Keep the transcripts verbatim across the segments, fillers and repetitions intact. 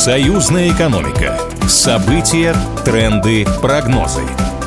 Союзная экономика. События, тренды, прогнозы.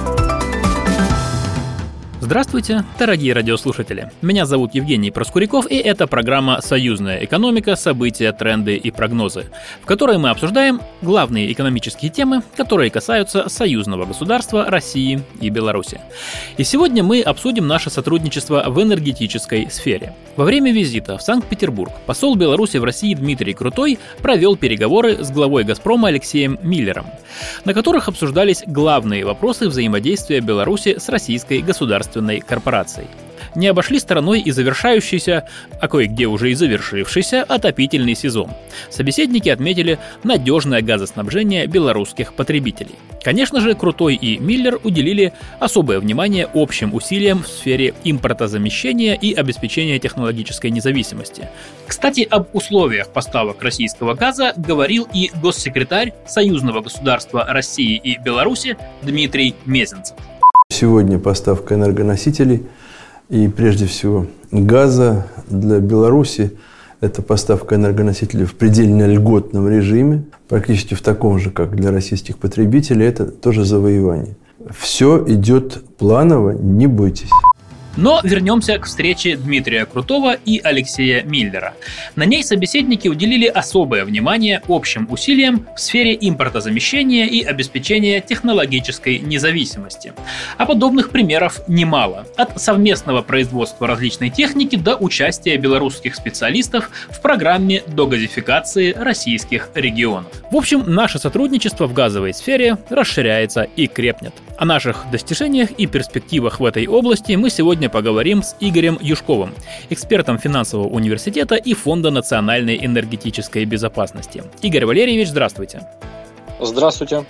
Здравствуйте, дорогие радиослушатели. Меня зовут Евгений Проскуряков, и это программа «Союзная экономика. События, тренды и прогнозы», в которой мы обсуждаем главные экономические темы, которые касаются союзного государства России и Беларуси. И сегодня мы обсудим наше сотрудничество в энергетической сфере. Во время визита в Санкт-Петербург посол Беларуси в России Дмитрий Крутой провел переговоры с главой «Газпрома» Алексеем Миллером, на которых обсуждались главные вопросы взаимодействия Беларуси с российской государственной корпорацией. Не обошли стороной и завершающийся, а кое-где уже и завершившийся, отопительный сезон. Собеседники отметили надежное газоснабжение белорусских потребителей. Конечно же, Крутой и Миллер уделили особое внимание общим усилиям в сфере импортозамещения и обеспечения технологической независимости. Кстати, об условиях поставок российского газа говорил и госсекретарь союзного государства России и Беларуси Дмитрий Мезенцев. Сегодня поставка энергоносителей и, прежде всего, газа для Беларуси – это поставка энергоносителей в предельно льготном режиме, практически в таком же, как для российских потребителей. Это тоже завоевание. Все идет планово, не бойтесь. Но вернемся к встрече Дмитрия Крутого и Алексея Миллера. На ней собеседники уделили особое внимание общим усилиям в сфере импортозамещения и обеспечения технологической независимости. А подобных примеров немало. От совместного производства различной техники до участия белорусских специалистов в программе догазификации российских регионов. В общем, наше сотрудничество в газовой сфере расширяется и крепнет. О наших достижениях и перспективах в этой области мы сегодня поговорим с Игорем Юшковым, экспертом финансового университета и Фонда национальной энергетической безопасности. Игорь Валерьевич, здравствуйте. Здравствуйте.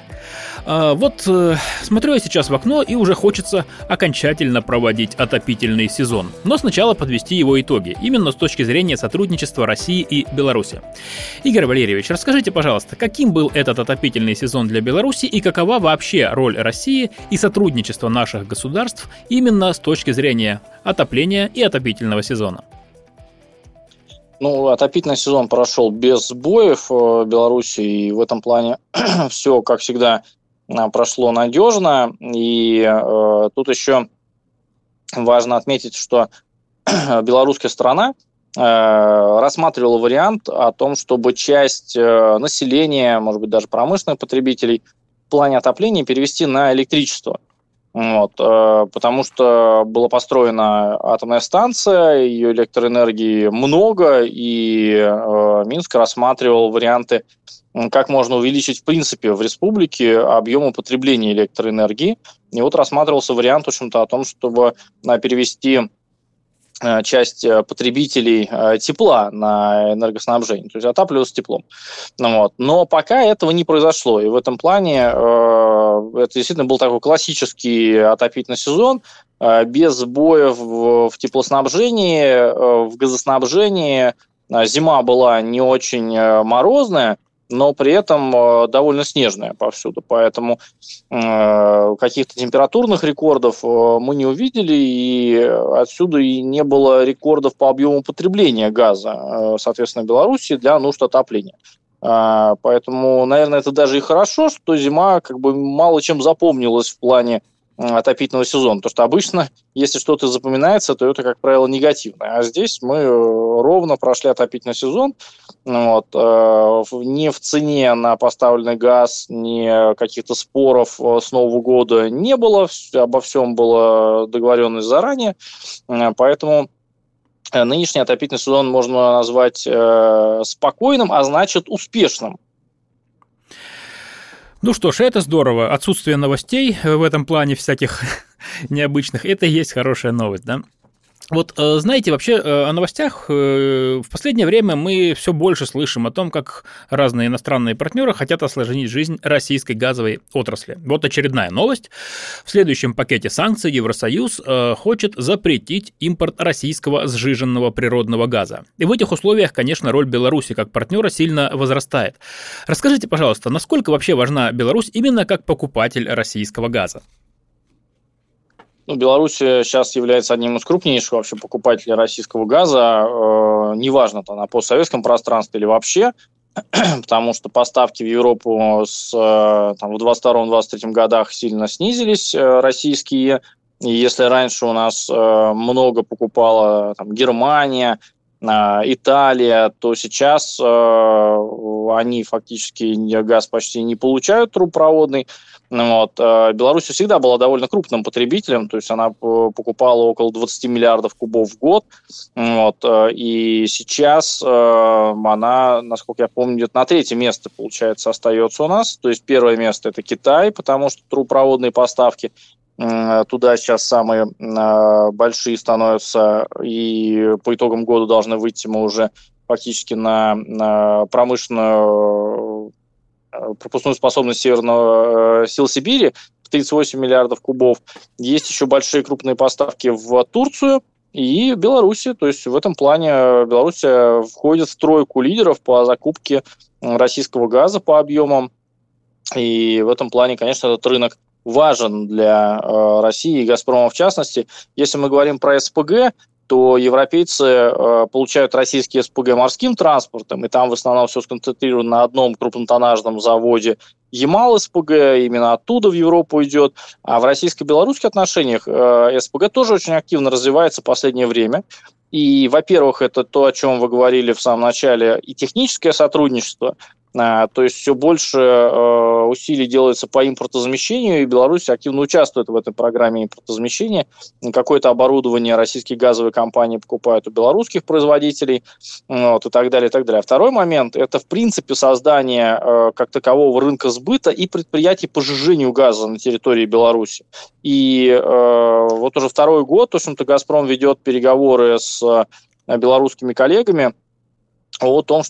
А, вот э, смотрю я сейчас в окно, и уже хочется окончательно проводить отопительный сезон. Но сначала подвести его итоги, именно с точки зрения сотрудничества России и Беларуси. Игорь Валерьевич, расскажите, пожалуйста, каким был этот отопительный сезон для Беларуси и какова вообще роль России и сотрудничества наших государств именно с точки зрения отопления и отопительного сезона? Ну, отопительный сезон прошел без сбоев в Беларуси, и в этом плане все, как всегда, прошло надежно. И э, тут еще важно отметить, что белорусская сторона э, рассматривала вариант о том, чтобы часть э, населения, может быть, даже промышленных потребителей в плане отопления перевести на электричество. Вот, э, потому что была построена атомная станция, ее электроэнергии много, и э, Минск рассматривал варианты, как можно увеличить в принципе в республике объем употребления электроэнергии. И вот рассматривался вариант, в общем-то, о том, чтобы э, перевести э, часть потребителей э, тепла на энергоснабжение, то есть отапливаться теплом. Ну, вот. Но пока этого не произошло, и в этом плане э, это действительно был такой классический отопительный сезон, без сбоев в теплоснабжении, в газоснабжении. Зима была не очень морозная, но при этом довольно снежная повсюду. Поэтому каких-то температурных рекордов мы не увидели, и отсюда и не было рекордов по объему потребления газа, соответственно, Беларуси для нужд отопления. Поэтому, наверное, это даже и хорошо, что зима как бы мало чем запомнилась в плане отопительного сезона. Потому что обычно, если что-то запоминается, то это, как правило, негативное. А здесь мы ровно прошли отопительный сезон. Вот. Ни в цене на поставленный газ, ни каких-то споров с Нового года не было. Обо всем было договоренность заранее. Поэтому нынешний отопительный сезон можно назвать э, спокойным, а значит успешным. Ну что ж, это здорово. Отсутствие новостей в этом плане всяких необычных, это и есть хорошая новость, да? Вот, знаете, вообще о новостях в последнее время мы все больше слышим о том, как разные иностранные партнеры хотят осложнить жизнь российской газовой отрасли. Вот очередная новость. В следующем пакете санкций Евросоюз хочет запретить импорт российского сжиженного природного газа. И в этих условиях, конечно, роль Беларуси как партнера сильно возрастает. Расскажите, пожалуйста, насколько вообще важна Беларусь именно как покупатель российского газа? Ну, Беларусь сейчас является одним из крупнейших вообще покупателей российского газа, э, неважно, там, на постсоветском пространстве или вообще. потому что поставки в Европу с, там, в двадцать втором — двадцать третьем годах сильно снизились, российские. И если раньше у нас много покупала там, Германия, Италия, то сейчас они фактически газ почти не получают трубопроводный. Вот. Беларусь всегда была довольно крупным потребителем, то есть она покупала около двадцать миллиардов кубов в год. Вот. И сейчас она, насколько я помню, где-то на третье место, получается, остается у нас. То есть первое место – это Китай, потому что трубопроводные поставки туда сейчас самые большие становятся, и по итогам года должны выйти мы уже фактически на, на промышленную пропускную способность Северного сил Сибири в тридцать восемь миллиардов кубов. Есть еще большие крупные поставки в Турцию и Беларуси. То есть в этом плане Беларусь входит в тройку лидеров по закупке российского газа по объемам. И в этом плане, конечно, этот рынок важен для э, России и «Газпрома» в частности. Если мы говорим про СПГ, то европейцы э, получают российские СПГ морским транспортом, и там в основном все сконцентрировано на одном крупнотоннажном заводе Ямал-СПГ, именно оттуда в Европу идет. А в российско-белорусских отношениях э, СПГ тоже очень активно развивается в последнее время. И, во-первых, это то, о чем вы говорили в самом начале, и техническое сотрудничество. То есть все больше э, усилий делается по импортозамещению, и Беларусь активно участвует в этой программе импортозамещения. Какое-то оборудование российские газовые компании покупают у белорусских производителей, вот, и так далее, и так далее. А второй момент – это, в принципе, создание э, как такового рынка сбыта и предприятий по сжижению газа на территории Беларуси. И э, вот уже второй год, в общем-то, «Газпром» ведет переговоры с э, белорусскими коллегами о том,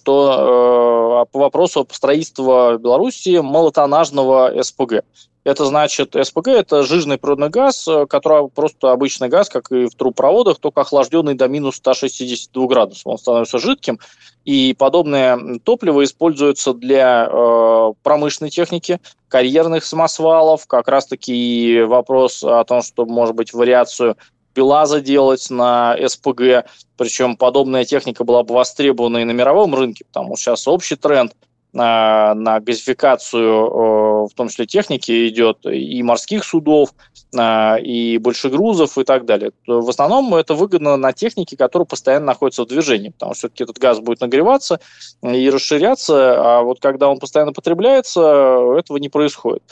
что э, по вопросу строительства в Беларуси малотоннажного СПГ. Это значит, СПГ – это жижный природный газ, который просто обычный газ, как и в трубопроводах, только охлажденный до минус ста шестидесяти двух градусов. Он становится жидким, и подобное топливо используется для э, промышленной техники, карьерных самосвалов, как раз-таки вопрос о том, что, может быть, вариацию БелАЗа делать на СПГ, причем подобная техника была бы востребована и на мировом рынке, потому что сейчас общий тренд на, на газификацию, в том числе техники, идет и морских судов, и большегрузов и так далее. В основном это выгодно на технике, которая постоянно находится в движении, потому что все-таки этот газ будет нагреваться и расширяться, а вот когда он постоянно потребляется, этого не происходит.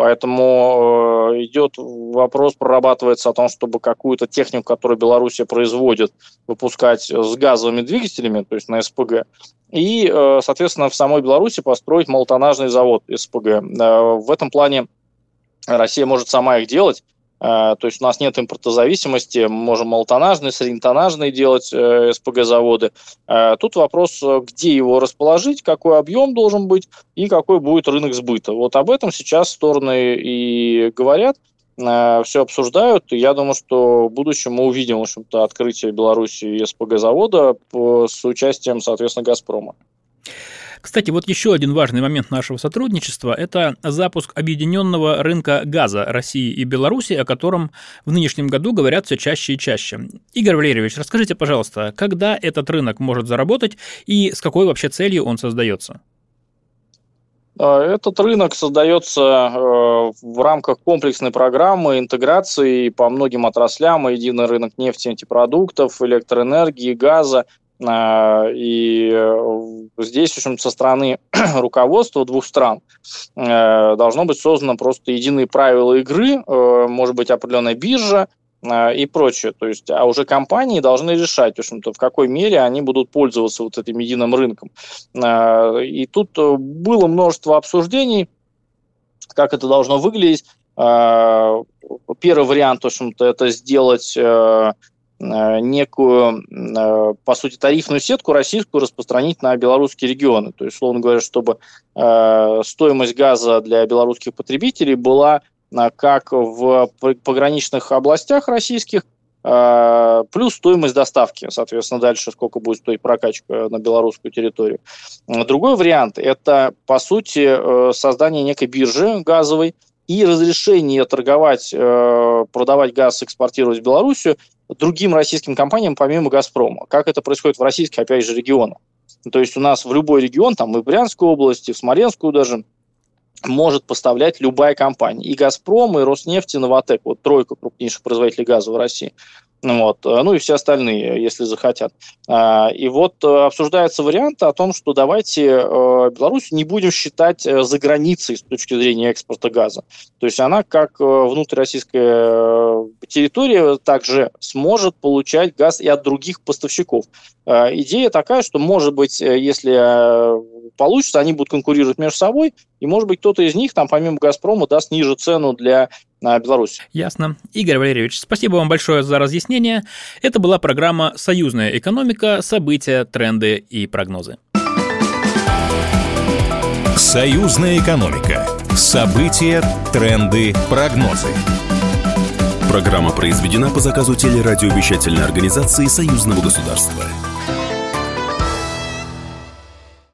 Поэтому идет вопрос, прорабатывается о том, чтобы какую-то технику, которую Белоруссия производит, выпускать с газовыми двигателями, то есть на СПГ, и, соответственно, в самой Беларуси построить малотоннажный завод СПГ. В этом плане Россия может сама их делать. То есть у нас нет импортозависимости, мы можем малотоннажные, среднетоннажные делать СПГ-заводы. Тут вопрос, где его расположить, какой объем должен быть и какой будет рынок сбыта. Вот об этом сейчас стороны и говорят, все обсуждают. И я думаю, что в будущем мы увидим, в общем-то, открытие Беларуси СПГ-завода с участием, соответственно, «Газпрома». Кстати, вот еще один важный момент нашего сотрудничества – это запуск объединенного рынка газа России и Беларуси, о котором в нынешнем году говорят все чаще и чаще. Игорь Валерьевич, расскажите, пожалуйста, когда этот рынок может заработать и с какой вообще целью он создается? Этот рынок создается в рамках комплексной программы интеграции по многим отраслям: единый рынок нефти, нефтепродуктов, электроэнергии, газа. И здесь, в общем, со стороны руководства двух стран должно быть создано просто единые правила игры, может быть, определенная биржа и прочее. То есть, а уже компании должны решать, в общем-то, в какой мере они будут пользоваться вот этим единым рынком. И тут было множество обсуждений, как это должно выглядеть. Первый вариант, в общем-то, это сделать некую, по сути, тарифную сетку российскую распространить на белорусские регионы. То есть, условно говоря, чтобы стоимость газа для белорусских потребителей была как в пограничных областях российских, плюс стоимость доставки, соответственно, дальше сколько будет стоить прокачка на белорусскую территорию. Другой вариант – это, по сути, создание некой биржи газовой и разрешение торговать, продавать газ, экспортировать в Белоруссию другим российским компаниям, помимо «Газпрома», как это происходит в российских, опять же, регионах. То есть у нас в любой регион, там и в Брянской области, в Смоленскую даже, может поставлять любая компания. И «Газпром», и «Роснефть», и «Новатэк». Вот тройка крупнейших производителей газа в России. Вот. Ну и все остальные, если захотят. И вот обсуждается вариант о том, что давайте Беларусь не будем считать за границей с точки зрения экспорта газа. То есть она, как внутрироссийская территория, также сможет получать газ и от других поставщиков. Идея такая, что, может быть, если получится, они будут конкурировать между собой, и, может быть, кто-то из них, там, помимо «Газпрома», даст ниже цену для Беларусь. Ясно. Игорь Валерьевич, спасибо вам большое за разъяснение. Это была программа «Союзная экономика. События, тренды и прогнозы». Союзная экономика. События, тренды, прогнозы. Программа произведена по заказу телерадиовещательной организации Союзного государства.